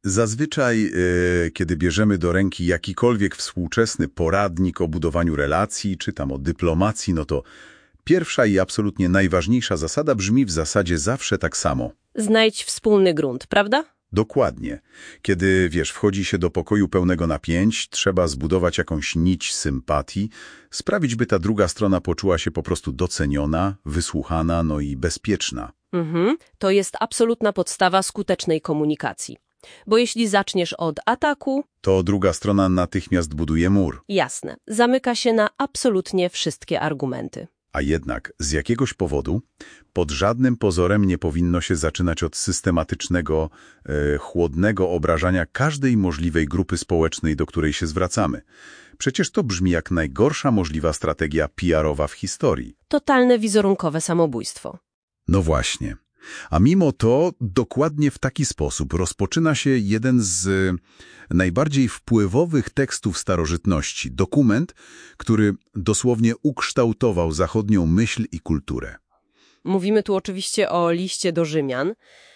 Zazwyczaj, kiedy bierzemy do ręki jakikolwiek współczesny poradnik o budowaniu relacji, czy tam o dyplomacji, no to pierwsza i absolutnie najważniejsza zasada brzmi w zasadzie zawsze tak samo. Znajdź wspólny grunt, prawda? Dokładnie. Kiedy, wchodzi się do pokoju pełnego napięć, trzeba zbudować jakąś nić sympatii, sprawić, by ta druga strona poczuła się po prostu doceniona, wysłuchana, no i bezpieczna. To jest absolutna podstawa skutecznej komunikacji. Bo jeśli zaczniesz od ataku, To druga strona natychmiast buduje mur. jasne, zamyka się na absolutnie wszystkie argumenty. A jednak z jakiegoś powodu pod żadnym pozorem nie powinno się zaczynać od systematycznego, chłodnego obrażania każdej możliwej grupy społecznej, do której się zwracamy. Przecież to brzmi jak najgorsza możliwa strategia PR-owa w historii. Totalne wizerunkowe samobójstwo. No właśnie. A mimo to dokładnie w taki sposób rozpoczyna się jeden z najbardziej wpływowych tekstów starożytności. Dokument, który dosłownie ukształtował zachodnią myśl i kulturę. Mówimy tu oczywiście o liście do Rzymian.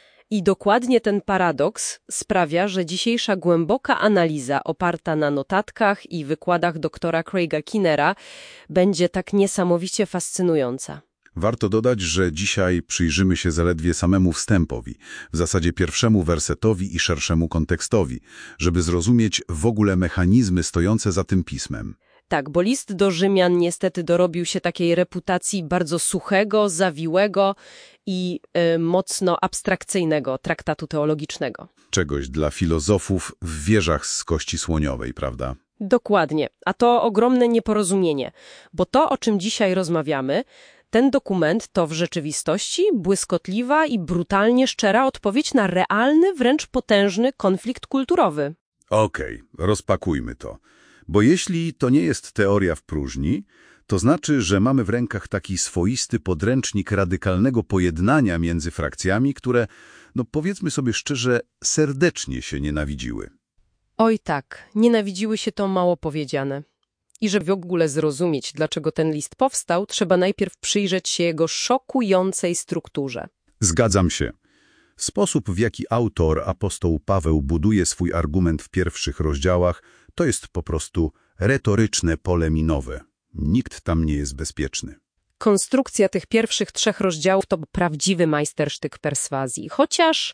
I dokładnie ten paradoks sprawia, że dzisiejsza głęboka analiza oparta na notatkach i wykładach doktora Craiga Kinnera będzie tak niesamowicie fascynująca. Warto dodać, że dzisiaj przyjrzymy się zaledwie samemu wstępowi, w zasadzie pierwszemu wersetowi i szerszemu kontekstowi, żeby zrozumieć w ogóle mechanizmy stojące za tym pismem. Tak, bo list do Rzymian niestety dorobił się takiej reputacji bardzo suchego, zawiłego i mocno abstrakcyjnego traktatu teologicznego. Czegoś dla filozofów w wieżach z kości słoniowej, prawda? Dokładnie, a to ogromne nieporozumienie, bo to, o czym dzisiaj rozmawiamy, ten dokument to w rzeczywistości błyskotliwa i brutalnie szczera odpowiedź na realny, wręcz potężny konflikt kulturowy. Okej, rozpakujmy to. Bo jeśli to nie jest teoria w próżni, to znaczy, że mamy w rękach taki swoisty podręcznik radykalnego pojednania między frakcjami, które, no powiedzmy sobie szczerze, serdecznie się nienawidziły. Oj tak, nienawidziły się to mało powiedziane. I żeby w ogóle zrozumieć, dlaczego ten list powstał, trzeba najpierw przyjrzeć się jego szokującej strukturze. Zgadzam się. Sposób, w jaki autor, apostoł Paweł, buduje swój argument w pierwszych rozdziałach, to jest po prostu retoryczne pole minowe. Nikt tam nie jest bezpieczny. Konstrukcja tych pierwszych 3 rozdziałów to prawdziwy majstersztyk perswazji, chociaż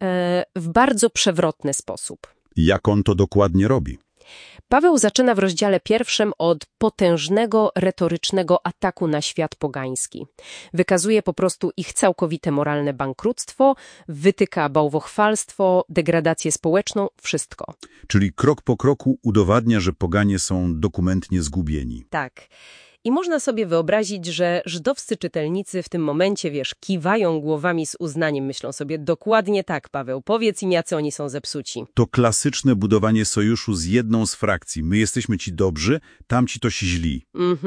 w bardzo przewrotny sposób. Jak on to dokładnie robi? Paweł zaczyna w rozdziale 1 od potężnego, retorycznego ataku na świat pogański. Wykazuje po prostu ich całkowite moralne bankructwo, wytyka bałwochwalstwo, degradację społeczną, wszystko. Czyli krok po kroku udowadnia, że poganie są dokumentnie zgubieni. Tak. I można sobie wyobrazić, że żydowscy czytelnicy w tym momencie, kiwają głowami z uznaniem, myślą sobie, dokładnie tak, Paweł, powiedz im, jacy oni są zepsuci. To klasyczne budowanie sojuszu z jedną z frakcji. My jesteśmy ci dobrzy, tamci to ci źli.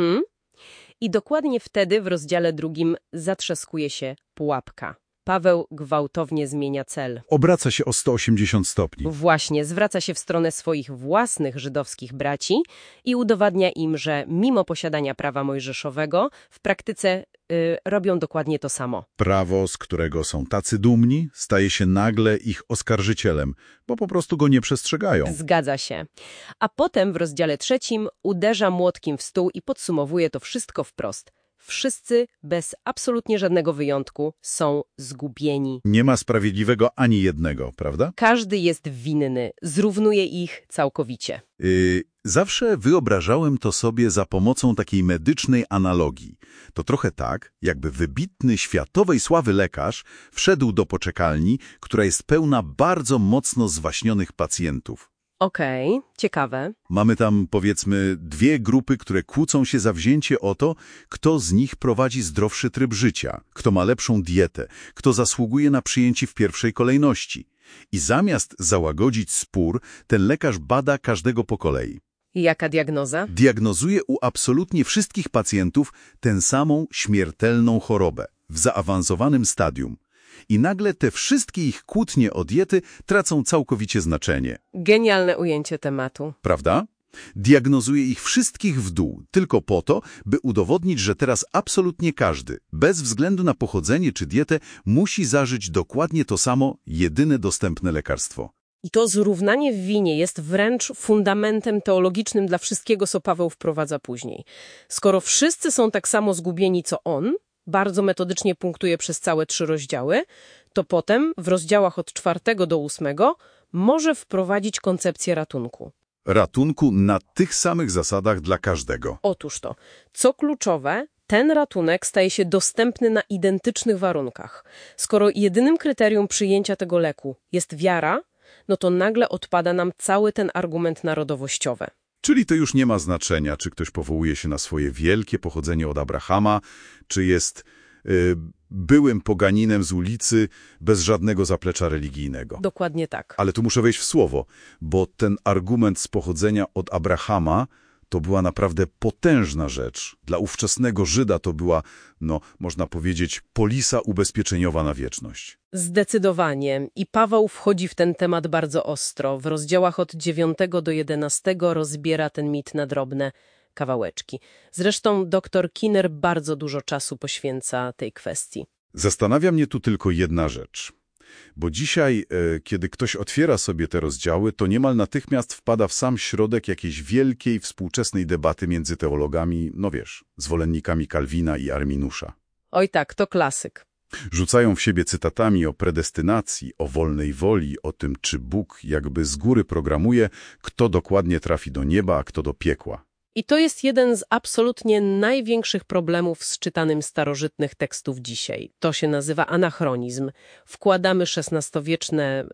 I dokładnie wtedy w rozdziale 2 zatrzaskuje się pułapka. Paweł gwałtownie zmienia cel. Obraca się o 180 stopni. Właśnie, zwraca się w stronę swoich własnych żydowskich braci i udowadnia im, że mimo posiadania prawa mojżeszowego, w praktyce robią dokładnie to samo. Prawo, z którego są tacy dumni, staje się nagle ich oskarżycielem, bo po prostu go nie przestrzegają. Zgadza się. A potem w rozdziale 3 uderza młotkiem w stół i podsumowuje to wszystko wprost. Wszyscy, bez absolutnie żadnego wyjątku, są zgubieni. Nie ma sprawiedliwego ani jednego, prawda? Każdy jest winny, zrównuje ich całkowicie. Zawsze wyobrażałem to sobie za pomocą takiej medycznej analogii. To trochę tak, jakby wybitny światowej sławy lekarz wszedł do poczekalni, która jest pełna bardzo mocno zwaśnionych pacjentów. Okej, ciekawe. Mamy tam, powiedzmy, 2 grupy, które kłócą się za wzięcie o to, kto z nich prowadzi zdrowszy tryb życia, kto ma lepszą dietę, kto zasługuje na przyjęcie w pierwszej kolejności. I zamiast załagodzić spór, ten lekarz bada każdego po kolei. Jaka diagnoza? Diagnozuje u absolutnie wszystkich pacjentów tę samą śmiertelną chorobę w zaawansowanym stadium. I nagle te wszystkie ich kłótnie o diety tracą całkowicie znaczenie. Genialne ujęcie tematu. Prawda? Diagnozuje ich wszystkich w dół, tylko po to, by udowodnić, że teraz absolutnie każdy, bez względu na pochodzenie czy dietę, musi zażyć dokładnie to samo, jedyne dostępne lekarstwo. I to zrównanie w winie jest wręcz fundamentem teologicznym dla wszystkiego, co Paweł wprowadza później. Skoro wszyscy są tak samo zgubieni, co on, bardzo metodycznie punktuje przez całe 3 rozdziały, to potem w rozdziałach od 4 do 8 może wprowadzić koncepcję ratunku. Ratunku na tych samych zasadach dla każdego. Otóż to, co kluczowe, ten ratunek staje się dostępny na identycznych warunkach. Skoro jedynym kryterium przyjęcia tego leku jest wiara, no to nagle odpada nam cały ten argument narodowościowy. Czyli to już nie ma znaczenia, czy ktoś powołuje się na swoje wielkie pochodzenie od Abrahama, czy jest byłym poganinem z ulicy bez żadnego zaplecza religijnego. Dokładnie tak. Ale tu muszę wejść w słowo, bo ten argument z pochodzenia od Abrahama to była naprawdę potężna rzecz. Dla ówczesnego Żyda to była, można powiedzieć, polisa ubezpieczeniowa na wieczność. Zdecydowanie. I Paweł wchodzi w ten temat bardzo ostro. W rozdziałach od 9 do 11 rozbiera ten mit na drobne kawałeczki. Zresztą dr Kinner bardzo dużo czasu poświęca tej kwestii. Zastanawia mnie tu tylko jedna rzecz. Bo dzisiaj, kiedy ktoś otwiera sobie te rozdziały, to niemal natychmiast wpada w sam środek jakiejś wielkiej, współczesnej debaty między teologami, zwolennikami Kalwina i Arminusza. Oj tak, to klasyk. Rzucają w siebie cytatami o predestynacji, o wolnej woli, o tym, czy Bóg jakby z góry programuje, kto dokładnie trafi do nieba, a kto do piekła. I to jest jeden z absolutnie największych problemów z czytanym starożytnych tekstów dzisiaj. To się nazywa anachronizm. Wkładamy XVI-wieczne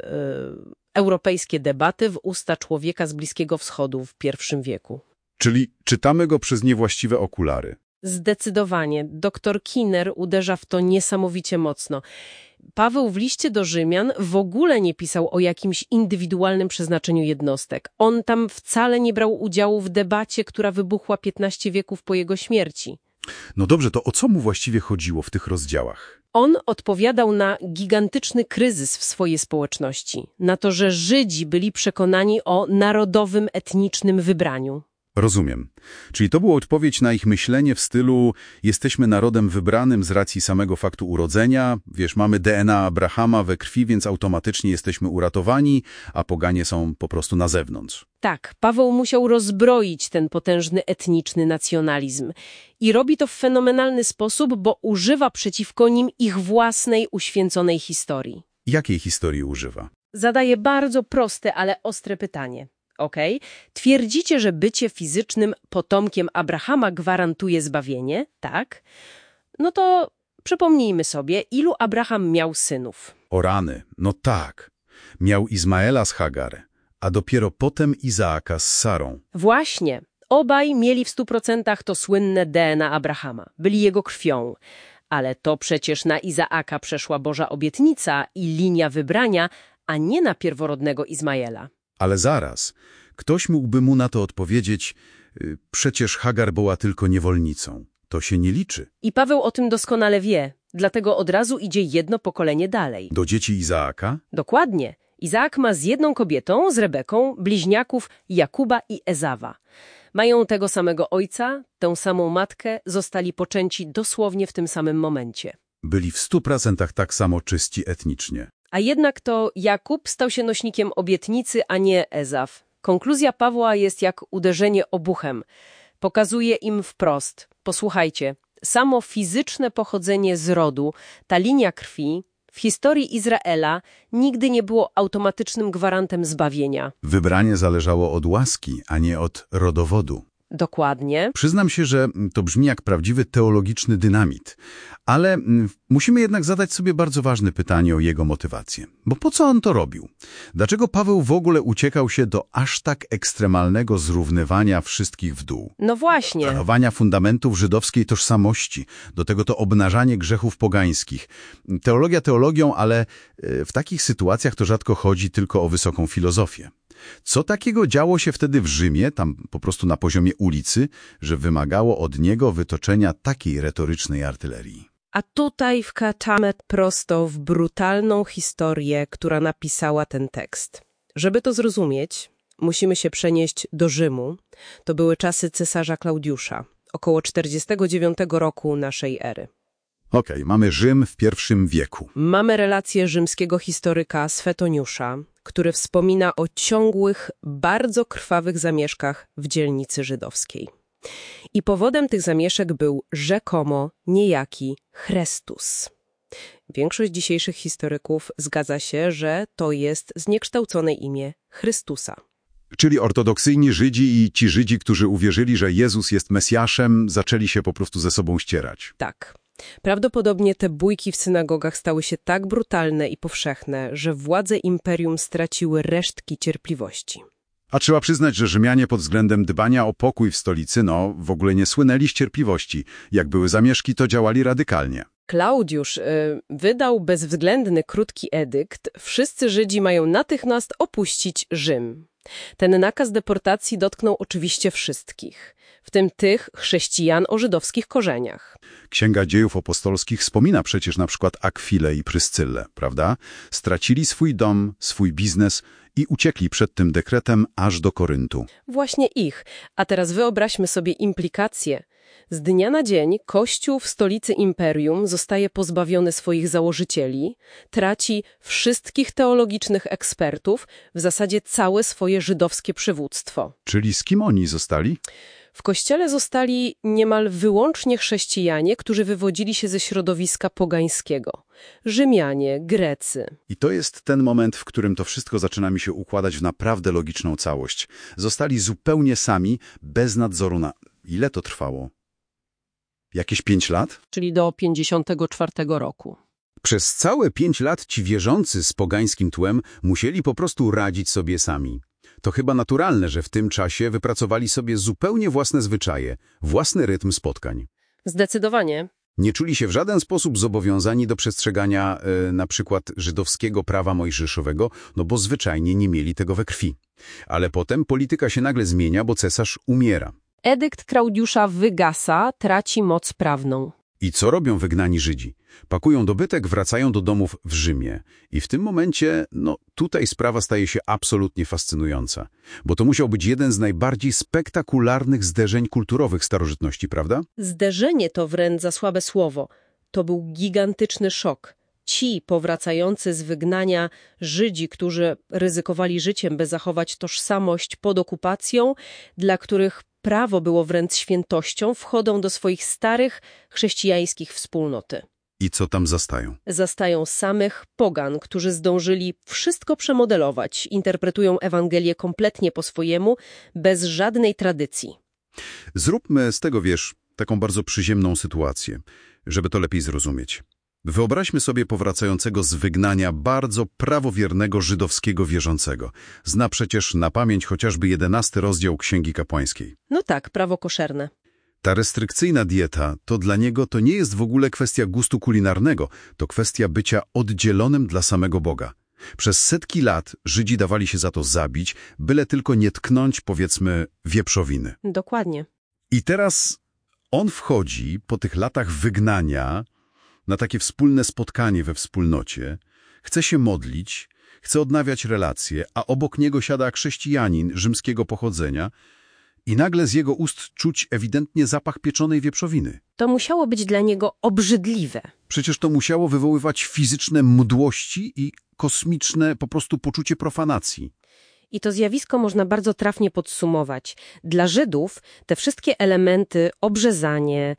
europejskie debaty w usta człowieka z Bliskiego Wschodu w I wieku. Czyli czytamy go przez niewłaściwe okulary. Zdecydowanie. Dr Kinner uderza w to niesamowicie mocno. Paweł w liście do Rzymian w ogóle nie pisał o jakimś indywidualnym przeznaczeniu jednostek. On tam wcale nie brał udziału w debacie, która wybuchła 15 wieków po jego śmierci. No dobrze, to o co mu właściwie chodziło w tych rozdziałach? On odpowiadał na gigantyczny kryzys w swojej społeczności, na to, że Żydzi byli przekonani o narodowym, etnicznym wybraniu. Rozumiem. Czyli to była odpowiedź na ich myślenie w stylu jesteśmy narodem wybranym z racji samego faktu urodzenia, mamy DNA Abrahama we krwi, więc automatycznie jesteśmy uratowani, a poganie są po prostu na zewnątrz. Tak, Paweł musiał rozbroić ten potężny etniczny nacjonalizm. I robi to w fenomenalny sposób, bo używa przeciwko nim ich własnej uświęconej historii. Jakiej historii używa? Zadaje bardzo proste, ale ostre pytanie. Twierdzicie, że bycie fizycznym potomkiem Abrahama gwarantuje zbawienie, tak? No to przypomnijmy sobie, ilu Abraham miał synów. O rany, no tak. Miał Izmaela z Hagar, a dopiero potem Izaaka z Sarą. Właśnie. Obaj mieli w 100% to słynne DNA Abrahama. Byli jego krwią. Ale to przecież na Izaaka przeszła Boża obietnica i linia wybrania, a nie na pierworodnego Izmaela. Ale zaraz, ktoś mógłby mu na to odpowiedzieć, przecież Hagar była tylko niewolnicą. To się nie liczy. I Paweł o tym doskonale wie, dlatego od razu idzie jedno pokolenie dalej. Do dzieci Izaaka? Dokładnie. Izaak ma z jedną kobietą, z Rebeką, bliźniaków Jakuba i Ezawa. Mają tego samego ojca, tę samą matkę, zostali poczęci dosłownie w tym samym momencie. Byli w 100% tak samo czyści etnicznie. A jednak to Jakub stał się nośnikiem obietnicy, a nie Ezaw. Konkluzja Pawła jest jak uderzenie obuchem. Pokazuje im wprost. Posłuchajcie, samo fizyczne pochodzenie z rodu, ta linia krwi, w historii Izraela nigdy nie było automatycznym gwarantem zbawienia. Wybranie zależało od łaski, a nie od rodowodu. Dokładnie. Przyznam się, że to brzmi jak prawdziwy teologiczny dynamit, ale musimy jednak zadać sobie bardzo ważne pytanie o jego motywację. Bo po co on to robił? Dlaczego Paweł w ogóle uciekał się do aż tak ekstremalnego zrównywania wszystkich w dół? No właśnie. Szanowania fundamentów żydowskiej tożsamości, do tego to obnażanie grzechów pogańskich. Teologia teologią, ale w takich sytuacjach to rzadko chodzi tylko o wysoką filozofię. Co takiego działo się wtedy w Rzymie, tam po prostu na poziomie ulicy, że wymagało od niego wytoczenia takiej retorycznej artylerii? A tutaj wkraczamy prosto w brutalną historię, która napisała ten tekst. Żeby to zrozumieć, musimy się przenieść do Rzymu. To były czasy cesarza Klaudiusza, około 49 roku naszej ery. Okej, mamy Rzym w I wieku. Mamy relację rzymskiego historyka Swetoniusza, który wspomina o ciągłych, bardzo krwawych zamieszkach w dzielnicy żydowskiej. I powodem tych zamieszek był rzekomo niejaki Chrestus. Większość dzisiejszych historyków zgadza się, że to jest zniekształcone imię Chrystusa. Czyli ortodoksyjni Żydzi i ci Żydzi, którzy uwierzyli, że Jezus jest Mesjaszem, zaczęli się po prostu ze sobą ścierać. Tak. Prawdopodobnie te bójki w synagogach stały się tak brutalne i powszechne, że władze imperium straciły resztki cierpliwości. A trzeba przyznać, że Rzymianie pod względem dbania o pokój w stolicy, w ogóle nie słynęli z cierpliwości. Jak były zamieszki, to działali radykalnie. Klaudiusz wydał bezwzględny, krótki edykt. Wszyscy Żydzi mają natychmiast opuścić Rzym. Ten nakaz deportacji dotknął oczywiście wszystkich, w tym tych chrześcijan o żydowskich korzeniach. Księga Dziejów Apostolskich wspomina przecież na przykład Akwilę i Pryscyllę, prawda? Stracili swój dom, swój biznes i uciekli przed tym dekretem aż do Koryntu. Właśnie ich. A teraz wyobraźmy sobie implikacje. Z dnia na dzień Kościół w stolicy imperium zostaje pozbawiony swoich założycieli, traci wszystkich teologicznych ekspertów, w zasadzie całe swoje żydowskie przywództwo. Czyli z kim oni zostali? W kościele zostali niemal wyłącznie chrześcijanie, którzy wywodzili się ze środowiska pogańskiego. Rzymianie, Grecy. I to jest ten moment, w którym to wszystko zaczyna mi się układać w naprawdę logiczną całość. Zostali zupełnie sami, bez nadzoru na... Ile to trwało? Jakieś 5 lat? Czyli do 54 roku. Przez całe 5 lat ci wierzący z pogańskim tłem musieli po prostu radzić sobie sami. To chyba naturalne, że w tym czasie wypracowali sobie zupełnie własne zwyczaje, własny rytm spotkań. Zdecydowanie. Nie czuli się w żaden sposób zobowiązani do przestrzegania na przykład żydowskiego prawa mojżeszowego, bo zwyczajnie nie mieli tego we krwi. Ale potem polityka się nagle zmienia, bo cesarz umiera. Edykt Klaudiusza wygasa, traci moc prawną. I co robią wygnani Żydzi? Pakują dobytek, wracają do domów w Rzymie. I w tym momencie, tutaj sprawa staje się absolutnie fascynująca. Bo to musiał być jeden z najbardziej spektakularnych zderzeń kulturowych starożytności, prawda? Zderzenie to wręcz za słabe słowo. To był gigantyczny szok. Ci powracający z wygnania Żydzi, którzy ryzykowali życiem, by zachować tożsamość pod okupacją, dla których prawo było wręcz świętością, wchodzą do swoich starych chrześcijańskich wspólnoty. I co tam zastają? Zastają samych pogan, którzy zdążyli wszystko przemodelować, interpretują Ewangelię kompletnie po swojemu, bez żadnej tradycji. Zróbmy z tego, taką bardzo przyziemną sytuację, żeby to lepiej zrozumieć. Wyobraźmy sobie powracającego z wygnania bardzo prawowiernego żydowskiego wierzącego. Zna przecież na pamięć chociażby 11 rozdział Księgi Kapłańskiej. No tak, prawo koszerne. Ta restrykcyjna dieta to dla niego to nie jest w ogóle kwestia gustu kulinarnego, to kwestia bycia oddzielonym dla samego Boga. Przez setki lat Żydzi dawali się za to zabić, byle tylko nie tknąć, powiedzmy, wieprzowiny. Dokładnie. I teraz on wchodzi po tych latach wygnania na takie wspólne spotkanie we wspólnocie, chce się modlić, chce odnawiać relacje, a obok niego siada chrześcijanin rzymskiego pochodzenia i nagle z jego ust czuć ewidentnie zapach pieczonej wieprzowiny. To musiało być dla niego obrzydliwe. Przecież to musiało wywoływać fizyczne mdłości i kosmiczne po prostu poczucie profanacji. I to zjawisko można bardzo trafnie podsumować. Dla Żydów te wszystkie elementy, obrzezanie,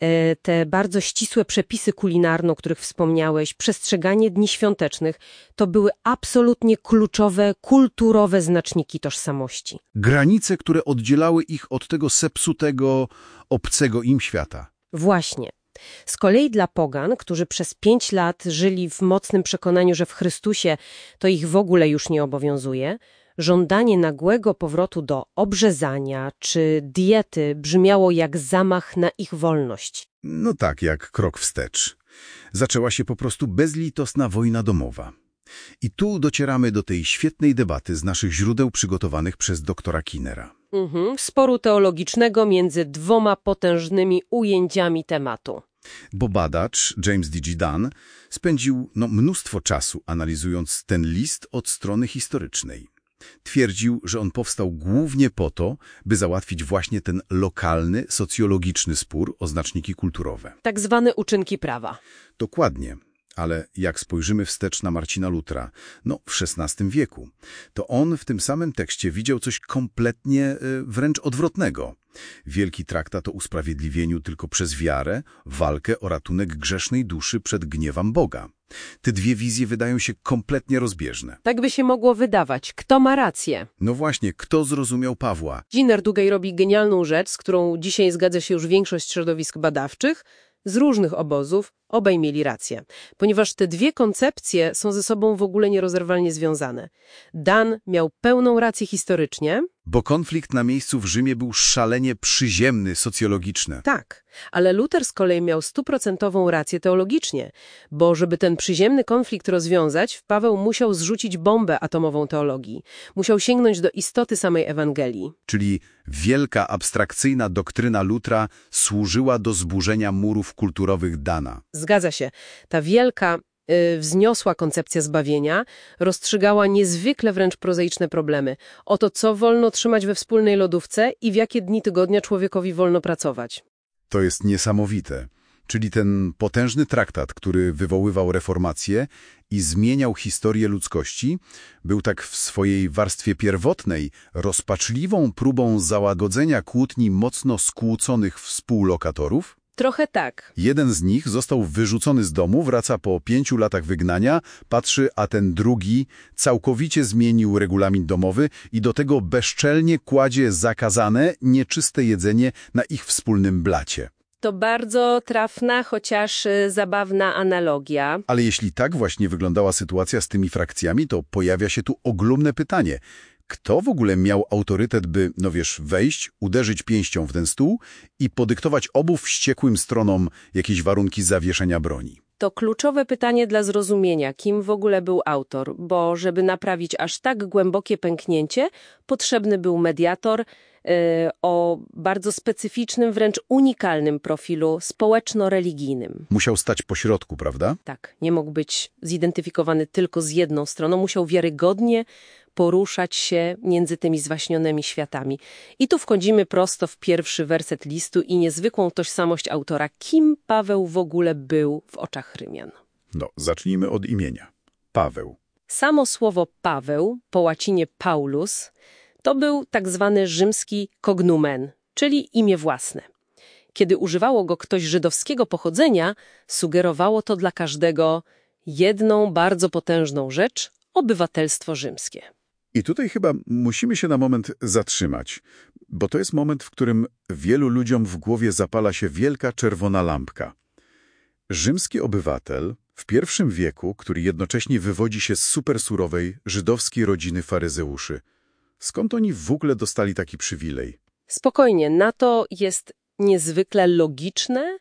te bardzo ścisłe przepisy kulinarne, o których wspomniałeś, przestrzeganie dni świątecznych, to były absolutnie kluczowe, kulturowe znaczniki tożsamości. Granice, które oddzielały ich od tego zepsutego, obcego im świata. Właśnie. Z kolei dla pogan, którzy przez 5 lat żyli w mocnym przekonaniu, że w Chrystusie to ich w ogóle już nie obowiązuje, żądanie nagłego powrotu do obrzezania czy diety brzmiało jak zamach na ich wolność. No tak, jak krok wstecz. Zaczęła się po prostu bezlitosna wojna domowa. I tu docieramy do tej świetnej debaty z naszych źródeł przygotowanych przez doktora Kinnera. Sporu teologicznego między dwoma potężnymi ujęciami tematu. Bo badacz James D.G. Dunn spędził mnóstwo czasu analizując ten list od strony historycznej. Twierdził, że on powstał głównie po to, by załatwić właśnie ten lokalny, socjologiczny spór o znaczniki kulturowe. Tak zwane uczynki prawa. Dokładnie. Ale jak spojrzymy wstecz na Marcina Lutra, w XVI wieku, to on w tym samym tekście widział coś kompletnie wręcz odwrotnego. Wielki traktat o usprawiedliwieniu tylko przez wiarę, walkę o ratunek grzesznej duszy przed gniewem Boga. Te dwie wizje wydają się kompletnie rozbieżne. Tak by się mogło wydawać. Kto ma rację? No właśnie, kto zrozumiał Pawła? Ginner Dugay robi genialną rzecz, z którą dzisiaj zgadza się już większość środowisk badawczych. Z różnych obozów obaj mieli rację, ponieważ te dwie koncepcje są ze sobą w ogóle nierozerwalnie związane. Dan miał pełną rację historycznie. Bo konflikt na miejscu w Rzymie był szalenie przyziemny, socjologiczny. Tak, ale Luther z kolei miał 100% rację teologicznie, bo żeby ten przyziemny konflikt rozwiązać, Paweł musiał zrzucić bombę atomową teologii. Musiał sięgnąć do istoty samej Ewangelii. Czyli wielka, abstrakcyjna doktryna Lutra służyła do zburzenia murów kulturowych Dana. Zgadza się. Ta wielka, wzniosła koncepcja zbawienia rozstrzygała niezwykle wręcz prozaiczne problemy. O to, co wolno trzymać we wspólnej lodówce i w jakie dni tygodnia człowiekowi wolno pracować. To jest niesamowite. Czyli ten potężny traktat, który wywoływał reformację i zmieniał historię ludzkości, był tak w swojej warstwie pierwotnej rozpaczliwą próbą załagodzenia kłótni mocno skłóconych współlokatorów? Trochę tak. Jeden z nich został wyrzucony z domu, wraca po 5 latach wygnania, patrzy, a ten drugi całkowicie zmienił regulamin domowy i do tego bezczelnie kładzie zakazane, nieczyste jedzenie na ich wspólnym blacie. To bardzo trafna, chociaż zabawna analogia. Ale jeśli tak właśnie wyglądała sytuacja z tymi frakcjami, to pojawia się tu ogromne pytanie. Kto w ogóle miał autorytet, by, wejść, uderzyć pięścią w ten stół i podyktować obu wściekłym stronom jakieś warunki zawieszenia broni? To kluczowe pytanie dla zrozumienia, kim w ogóle był autor, bo żeby naprawić aż tak głębokie pęknięcie, potrzebny był mediator o bardzo specyficznym, wręcz unikalnym profilu społeczno-religijnym. Musiał stać pośrodku, prawda? Tak, nie mógł być zidentyfikowany tylko z jedną stroną, musiał wiarygodnie poruszać się między tymi zwaśnionymi światami. I tu wchodzimy prosto w pierwszy werset listu i niezwykłą tożsamość autora. Kim Paweł w ogóle był w oczach Rzymian? Zacznijmy od imienia. Paweł. Samo słowo Paweł, po łacinie Paulus, to był tak zwany rzymski cognomen, czyli imię własne. Kiedy używało go ktoś żydowskiego pochodzenia, sugerowało to dla każdego jedną bardzo potężną rzecz – obywatelstwo rzymskie. I tutaj chyba musimy się na moment zatrzymać, bo to jest moment, w którym wielu ludziom w głowie zapala się wielka czerwona lampka. Rzymski obywatel w I wieku, który jednocześnie wywodzi się z supersurowej żydowskiej rodziny faryzeuszy. Skąd oni w ogóle dostali taki przywilej? Spokojnie, na to jest niezwykle logiczne,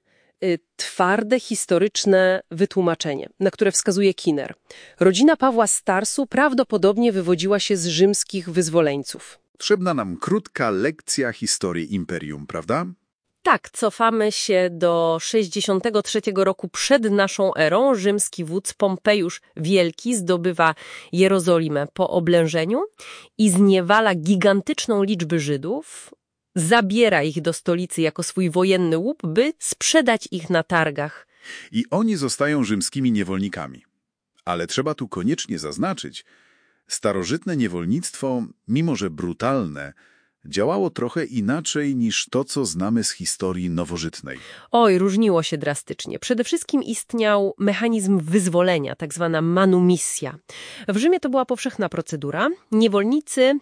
twarde, historyczne wytłumaczenie, na które wskazuje Skinner. Rodzina Pawła z Tarsu prawdopodobnie wywodziła się z rzymskich wyzwoleńców. Potrzebna nam krótka lekcja historii imperium, prawda? Tak, cofamy się do 63 roku przed naszą erą. Rzymski wódz Pompejusz Wielki zdobywa Jerozolimę po oblężeniu i zniewala gigantyczną liczbę Żydów, zabiera ich do stolicy jako swój wojenny łup, by sprzedać ich na targach. I oni zostają rzymskimi niewolnikami. Ale trzeba tu koniecznie zaznaczyć, starożytne niewolnictwo, mimo że brutalne, działało trochę inaczej niż to, co znamy z historii nowożytnej. Oj, różniło się drastycznie. Przede wszystkim istniał mechanizm wyzwolenia, tak zwana manumissja. W Rzymie to była powszechna procedura. Niewolnicy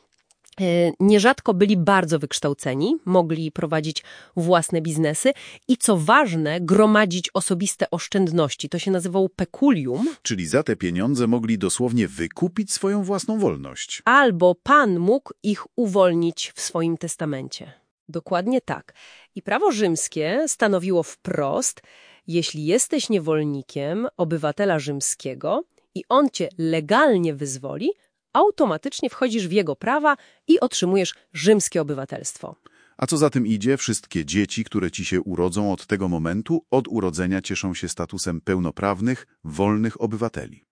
nierzadko byli bardzo wykształceni, mogli prowadzić własne biznesy i co ważne, gromadzić osobiste oszczędności. To się nazywało peculium. Czyli za te pieniądze mogli dosłownie wykupić swoją własną wolność. Albo pan mógł ich uwolnić w swoim testamencie. Dokładnie tak. I prawo rzymskie stanowiło wprost, jeśli jesteś niewolnikiem obywatela rzymskiego i on cię legalnie wyzwoli, automatycznie wchodzisz w jego prawa i otrzymujesz rzymskie obywatelstwo. A co za tym idzie, wszystkie dzieci, które ci się urodzą od tego momentu, od urodzenia cieszą się statusem pełnoprawnych, wolnych obywateli.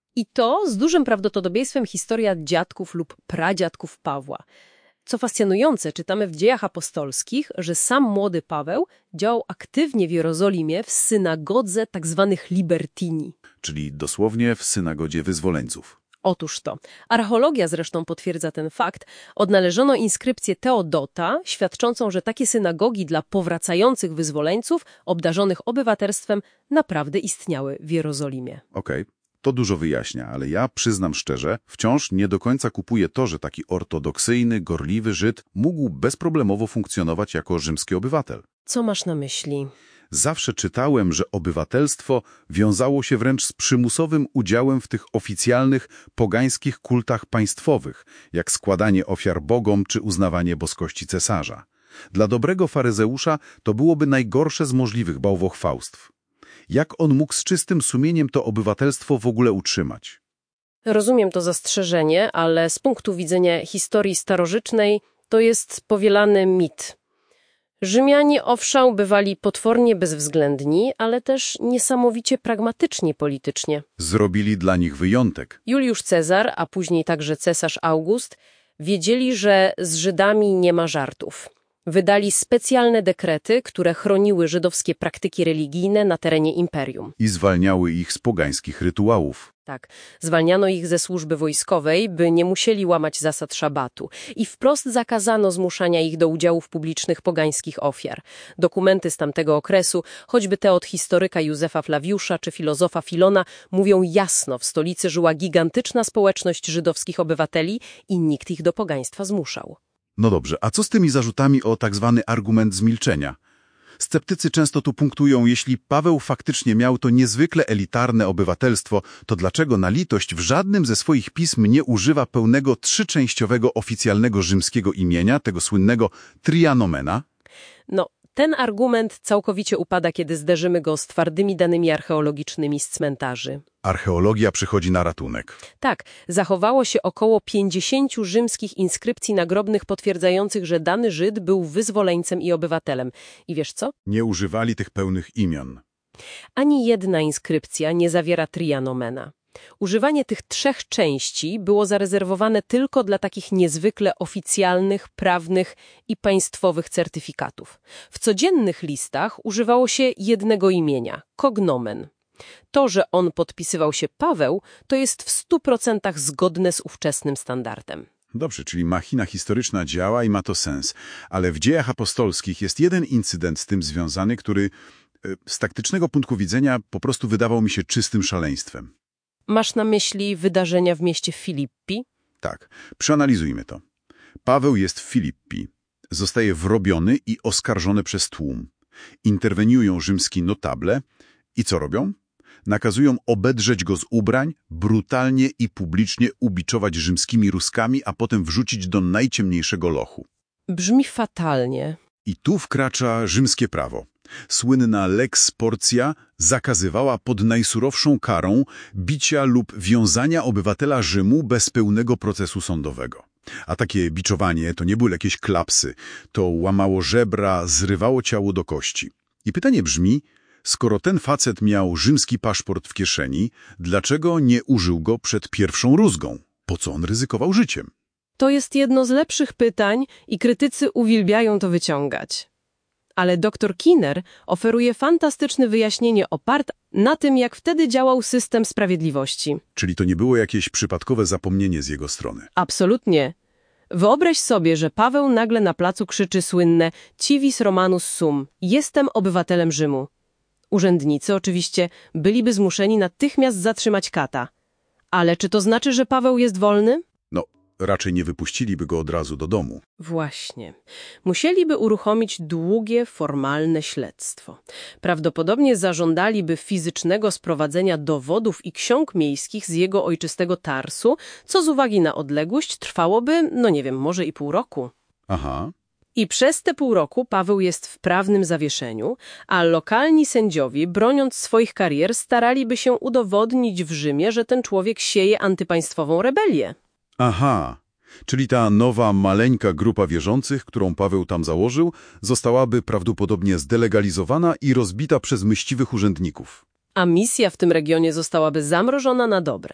I to z dużym prawdopodobieństwem historia dziadków lub pradziadków Pawła. Co fascynujące, czytamy w Dziejach Apostolskich, że sam młody Paweł działał aktywnie w Jerozolimie w synagodze tzw. Libertini. Czyli dosłownie w synagodzie wyzwoleńców. Otóż to. Archeologia zresztą potwierdza ten fakt. Odnaleziono inskrypcję Teodota, świadczącą, że takie synagogi dla powracających wyzwoleńców, obdarzonych obywatelstwem, naprawdę istniały w Jerozolimie. Okej. To dużo wyjaśnia, ale ja przyznam szczerze, wciąż nie do końca kupuję to, że taki ortodoksyjny, gorliwy Żyd mógł bezproblemowo funkcjonować jako rzymski obywatel. Co masz na myśli? Zawsze czytałem, że obywatelstwo wiązało się wręcz z przymusowym udziałem w tych oficjalnych, pogańskich kultach państwowych, jak składanie ofiar bogom czy uznawanie boskości cesarza. Dla dobrego faryzeusza to byłoby najgorsze z możliwych bałwochwałstw. Jak on mógł z czystym sumieniem to obywatelstwo w ogóle utrzymać? Rozumiem to zastrzeżenie, ale z punktu widzenia historii starożytnej to jest powielany mit. Rzymianie owszem bywali potwornie bezwzględni, ale też niesamowicie pragmatyczni politycznie. Zrobili dla nich wyjątek. Juliusz Cezar, a później także cesarz August, wiedzieli, że z Żydami nie ma żartów. Wydali specjalne dekrety, które chroniły żydowskie praktyki religijne na terenie imperium. I zwalniały ich z pogańskich rytuałów. Tak, zwalniano ich ze służby wojskowej, by nie musieli łamać zasad szabatu. I wprost zakazano zmuszania ich do udziału w publicznych pogańskich ofiar. Dokumenty z tamtego okresu, choćby te od historyka Józefa Flawiusza czy filozofa Filona, mówią jasno, w stolicy żyła gigantyczna społeczność żydowskich obywateli i nikt ich do pogaństwa zmuszał. No dobrze, a co z tymi zarzutami o tak zwany argument zmilczenia? Sceptycy często tu punktują, jeśli Paweł faktycznie miał to niezwykle elitarne obywatelstwo, to dlaczego na litość w żadnym ze swoich pism nie używa pełnego trzyczęściowego oficjalnego rzymskiego imienia, tego słynnego trianomena? No, ten argument całkowicie upada, kiedy zderzymy go z twardymi danymi archeologicznymi z cmentarzy. Archeologia przychodzi na ratunek. Tak, zachowało się około 50 rzymskich inskrypcji nagrobnych potwierdzających, że dany Żyd był wyzwoleńcem i obywatelem. I wiesz co? Nie używali tych pełnych imion. Ani jedna inskrypcja nie zawiera trianomena. Używanie tych 3 części było zarezerwowane tylko dla takich niezwykle oficjalnych, prawnych i państwowych certyfikatów. W codziennych listach używało się jednego imienia – cognomen. To, że on podpisywał się Paweł, to jest w 100% zgodne z ówczesnym standardem. Dobrze, czyli machina historyczna działa i ma to sens. Ale w Dziejach Apostolskich jest jeden incydent z tym związany, który z taktycznego punktu widzenia po prostu wydawał mi się czystym szaleństwem. Masz na myśli wydarzenia w mieście Filippi? Tak, przeanalizujmy to. Paweł jest w Filippi. Zostaje wrobiony i oskarżony przez tłum. Interweniują rzymski notable i co robią? Nakazują obedrzeć go z ubrań, brutalnie i publicznie ubiczować rzymskimi ruskami, a potem wrzucić do najciemniejszego lochu. Brzmi fatalnie. I tu wkracza rzymskie prawo. Słynna Lex Portia zakazywała pod najsurowszą karą bicia lub wiązania obywatela Rzymu bez pełnego procesu sądowego. A takie biczowanie to nie były jakieś klapsy, to łamało żebra, zrywało ciało do kości. I pytanie brzmi, skoro ten facet miał rzymski paszport w kieszeni, dlaczego nie użył go przed pierwszą rózgą? Po co on ryzykował życiem? To jest jedno z lepszych pytań i krytycy uwielbiają to wyciągać. Ale dr Kinner oferuje fantastyczne wyjaśnienie oparte na tym, jak wtedy działał system sprawiedliwości. Czyli to nie było jakieś przypadkowe zapomnienie z jego strony. Absolutnie. Wyobraź sobie, że Paweł nagle na placu krzyczy słynne Civis Romanus Sum, jestem obywatelem Rzymu. Urzędnicy oczywiście byliby zmuszeni natychmiast zatrzymać kata. Ale czy to znaczy, że Paweł jest wolny? No, raczej nie wypuściliby go od razu do domu. Właśnie. Musieliby uruchomić długie, formalne śledztwo. Prawdopodobnie zażądaliby fizycznego sprowadzenia dowodów i ksiąg miejskich z jego ojczystego Tarsu, co z uwagi na odległość trwałoby, może i pół roku. Aha. I przez te pół roku Paweł jest w prawnym zawieszeniu, a lokalni sędziowie, broniąc swoich karier, staraliby się udowodnić w Rzymie, że ten człowiek sieje antypaństwową rebelię. Aha. Czyli ta nowa, maleńka grupa wierzących, którą Paweł tam założył, zostałaby prawdopodobnie zdelegalizowana i rozbita przez mściwych urzędników. A misja w tym regionie zostałaby zamrożona na dobre.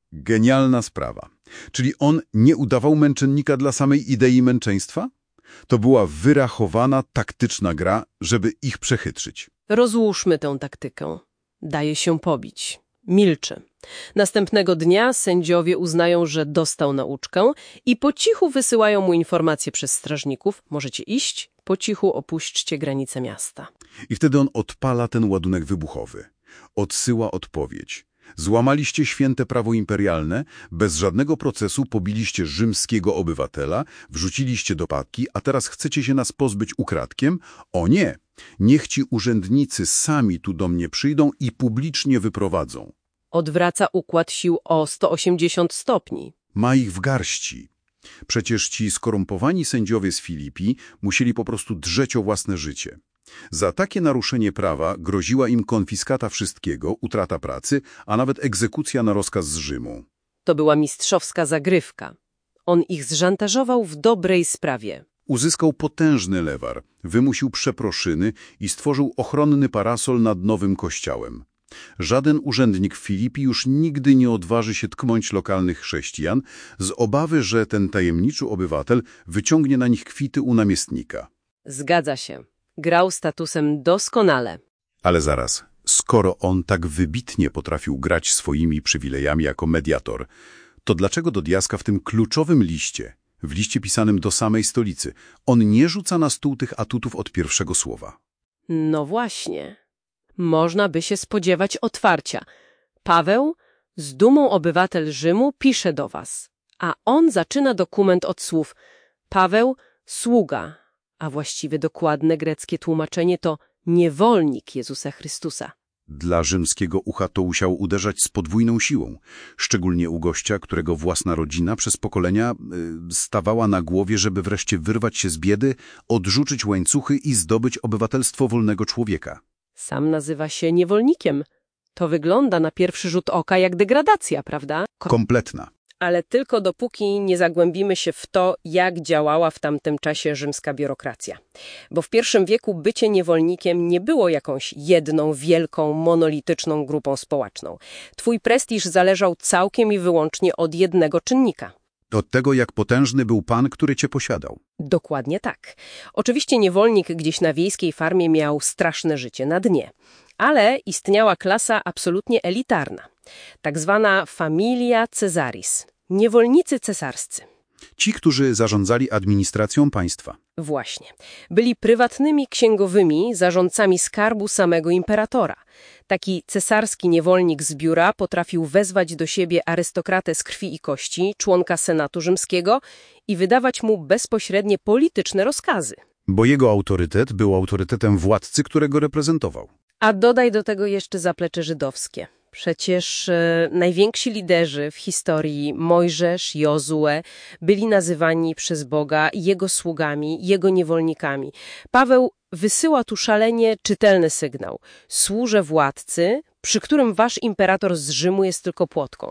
Genialna sprawa. Czyli on nie udawał męczennika dla samej idei męczeństwa? To była wyrachowana, taktyczna gra, żeby ich przechytrzyć. Rozłóżmy tę taktykę. Daje się pobić. Milczy. Następnego dnia sędziowie uznają, że dostał nauczkę i po cichu wysyłają mu informacje przez strażników. Możecie iść, po cichu opuśćcie granice miasta. I wtedy on odpala ten ładunek wybuchowy. Odsyła odpowiedź. Złamaliście święte prawo imperialne, bez żadnego procesu pobiliście rzymskiego obywatela, wrzuciliście do patki, a teraz chcecie się nas pozbyć ukradkiem? O nie! Niech ci urzędnicy sami tu do mnie przyjdą i publicznie wyprowadzą. Odwraca układ sił o 180 stopni. Ma ich w garści. Przecież ci skorumpowani sędziowie z Filipii musieli po prostu drzeć o własne życie. Za takie naruszenie prawa groziła im konfiskata wszystkiego, utrata pracy, a nawet egzekucja na rozkaz z Rzymu. To była mistrzowska zagrywka. On ich zszantażował w dobrej sprawie. Uzyskał potężny lewar, wymusił przeproszyny i stworzył ochronny parasol nad nowym kościołem. Żaden urzędnik w Filipii już nigdy nie odważy się tknąć lokalnych chrześcijan z obawy, że ten tajemniczy obywatel wyciągnie na nich kwity u namiestnika. Zgadza się. Grał statusem doskonale. Ale zaraz, skoro on tak wybitnie potrafił grać swoimi przywilejami jako mediator, to dlaczego do diaska w tym kluczowym liście, w liście pisanym do samej stolicy, on nie rzuca na stół tych atutów od pierwszego słowa? No właśnie. Można by się spodziewać otwarcia. Paweł, z dumą obywatel Rzymu, pisze do was. A on zaczyna dokument od słów Paweł, sługa, a właściwie dokładne greckie tłumaczenie to niewolnik Jezusa Chrystusa. Dla rzymskiego ucha to musiało uderzać z podwójną siłą, szczególnie u gościa, którego własna rodzina przez pokolenia stawała na głowie, żeby wreszcie wyrwać się z biedy, odrzucić łańcuchy i zdobyć obywatelstwo wolnego człowieka. Sam nazywa się niewolnikiem. To wygląda na pierwszy rzut oka jak degradacja, prawda? Kompletna. Ale tylko dopóki nie zagłębimy się w to, jak działała w tamtym czasie rzymska biurokracja. Bo w I wieku bycie niewolnikiem nie było jakąś jedną, wielką, monolityczną grupą społeczną. Twój prestiż zależał całkiem i wyłącznie od jednego czynnika. Od tego, jak potężny był pan, który cię posiadał. Dokładnie tak. Oczywiście niewolnik gdzieś na wiejskiej farmie miał straszne życie na dnie. Ale istniała klasa absolutnie elitarna. Tak zwana familia Caesaris. Niewolnicy cesarscy. Ci, którzy zarządzali administracją państwa. Właśnie. Byli prywatnymi księgowymi zarządcami skarbu samego imperatora. Taki cesarski niewolnik z biura potrafił wezwać do siebie arystokratę z krwi i kości, członka Senatu Rzymskiego i wydawać mu bezpośrednie polityczne rozkazy. Bo jego autorytet był autorytetem władcy, którego reprezentował. A dodaj do tego jeszcze zaplecze żydowskie. Przecież najwięksi liderzy w historii, Mojżesz, Jozue, byli nazywani przez Boga Jego sługami, Jego niewolnikami. Paweł wysyła tu szalenie czytelny sygnał. Służę władcy, przy którym wasz imperator z Rzymu jest tylko płotką.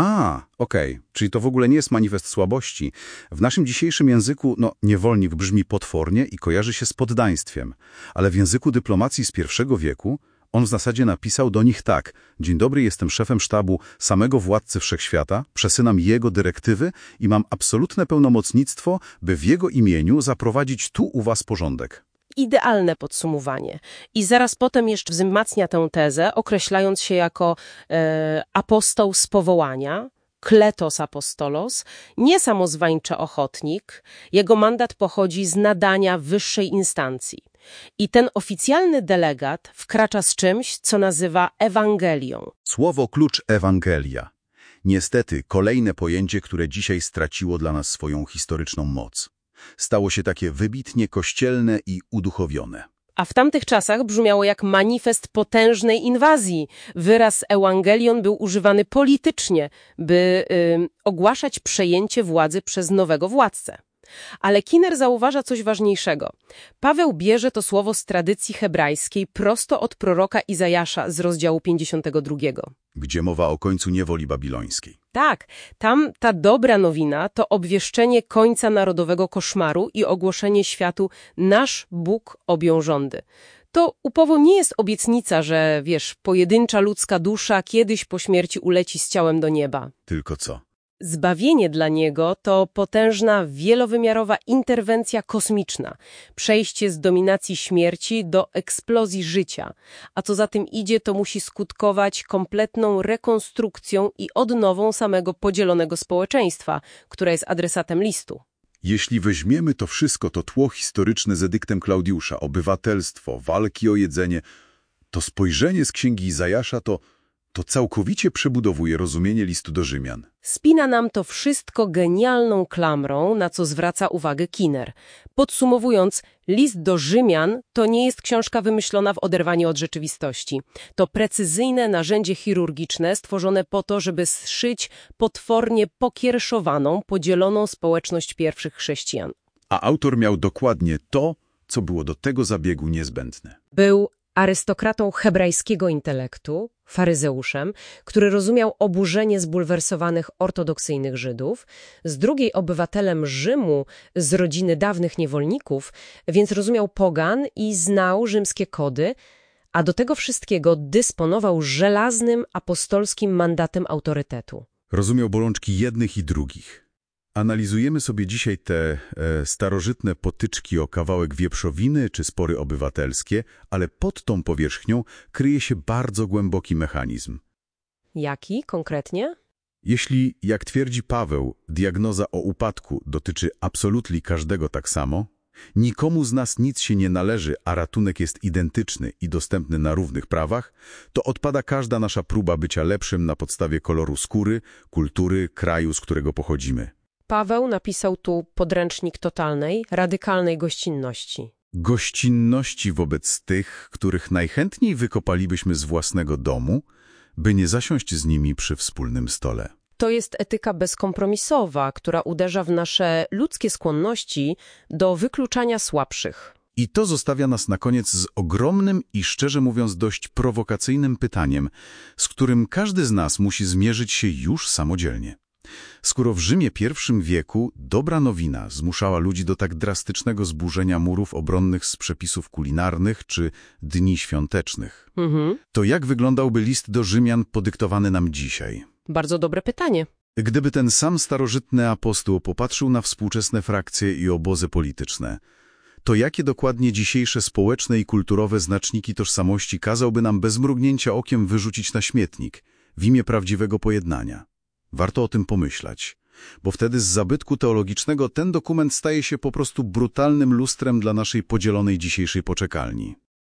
Okej. Czyli to w ogóle nie jest manifest słabości. W naszym dzisiejszym języku, niewolnik brzmi potwornie i kojarzy się z poddaństwem. Ale w języku dyplomacji z I wieku on w zasadzie napisał do nich tak: dzień dobry, jestem szefem sztabu samego władcy wszechświata, przesyłam jego dyrektywy i mam absolutne pełnomocnictwo, by w jego imieniu zaprowadzić tu u was porządek. Idealne podsumowanie. I zaraz potem jeszcze wzmacnia tę tezę, określając się jako apostoł z powołania, kletos apostolos, nie samozwańczy ochotnik. Jego mandat pochodzi z nadania wyższej instancji. I ten oficjalny delegat wkracza z czymś, co nazywa Ewangelią. Słowo klucz Ewangelia. Niestety kolejne pojęcie, które dzisiaj straciło dla nas swoją historyczną moc. Stało się takie wybitnie kościelne i uduchowione. A w tamtych czasach brzmiało jak manifest potężnej inwazji. Wyraz Ewangelion był używany politycznie, by ogłaszać przejęcie władzy przez nowego władcę. Ale Kinner zauważa coś ważniejszego. Paweł bierze to słowo z tradycji hebrajskiej prosto od proroka Izajasza z rozdziału 52. Gdzie mowa o końcu niewoli babilońskiej. Tak, tam ta dobra nowina to obwieszczenie końca narodowego koszmaru i ogłoszenie światu: nasz Bóg objął rządy. To upowo nie jest obietnica, że, pojedyncza ludzka dusza kiedyś po śmierci uleci z ciałem do nieba. Tylko co? Zbawienie dla niego to potężna, wielowymiarowa interwencja kosmiczna, przejście z dominacji śmierci do eksplozji życia, a co za tym idzie, to musi skutkować kompletną rekonstrukcją i odnową samego podzielonego społeczeństwa, które jest adresatem listu. Jeśli weźmiemy to wszystko, to tło historyczne z edyktem Klaudiusza, obywatelstwo, walki o jedzenie, to spojrzenie z księgi Izajasza to całkowicie przebudowuje rozumienie listu do Rzymian. Spina nam to wszystko genialną klamrą, na co zwraca uwagę Kinner. Podsumowując, list do Rzymian to nie jest książka wymyślona w oderwaniu od rzeczywistości. To precyzyjne narzędzie chirurgiczne stworzone po to, żeby zszyć potwornie pokiereszowaną, podzieloną społeczność pierwszych chrześcijan. A autor miał dokładnie to, co było do tego zabiegu niezbędne. Był arystokratą hebrajskiego intelektu, faryzeuszem, który rozumiał oburzenie zbulwersowanych ortodoksyjnych Żydów, z drugiej obywatelem Rzymu z rodziny dawnych niewolników, więc rozumiał pogan i znał rzymskie kody, a do tego wszystkiego dysponował żelaznym apostolskim mandatem autorytetu. Rozumiał bolączki jednych i drugich. Analizujemy sobie dzisiaj te starożytne potyczki o kawałek wieprzowiny czy spory obywatelskie, ale pod tą powierzchnią kryje się bardzo głęboki mechanizm. Jaki konkretnie? Jeśli, jak twierdzi Paweł, diagnoza o upadku dotyczy absolutnie każdego tak samo, nikomu z nas nic się nie należy, a ratunek jest identyczny i dostępny na równych prawach, to odpada każda nasza próba bycia lepszym na podstawie koloru skóry, kultury, kraju, z którego pochodzimy. Paweł napisał tu podręcznik totalnej, radykalnej gościnności. Gościnności wobec tych, których najchętniej wykopalibyśmy z własnego domu, by nie zasiąść z nimi przy wspólnym stole. To jest etyka bezkompromisowa, która uderza w nasze ludzkie skłonności do wykluczania słabszych. I to zostawia nas na koniec z ogromnym i szczerze mówiąc dość prowokacyjnym pytaniem, z którym każdy z nas musi zmierzyć się już samodzielnie. Skoro w Rzymie I wieku dobra nowina zmuszała ludzi do tak drastycznego zburzenia murów obronnych z przepisów kulinarnych czy dni świątecznych, to jak wyglądałby list do Rzymian podyktowany nam dzisiaj? Bardzo dobre pytanie. Gdyby ten sam starożytny apostoł popatrzył na współczesne frakcje i obozy polityczne, to jakie dokładnie dzisiejsze społeczne i kulturowe znaczniki tożsamości kazałby nam bez mrugnięcia okiem wyrzucić na śmietnik w imię prawdziwego pojednania? Warto o tym pomyśleć, bo wtedy z zabytku teologicznego ten dokument staje się po prostu brutalnym lustrem dla naszej podzielonej dzisiejszej poczekalni.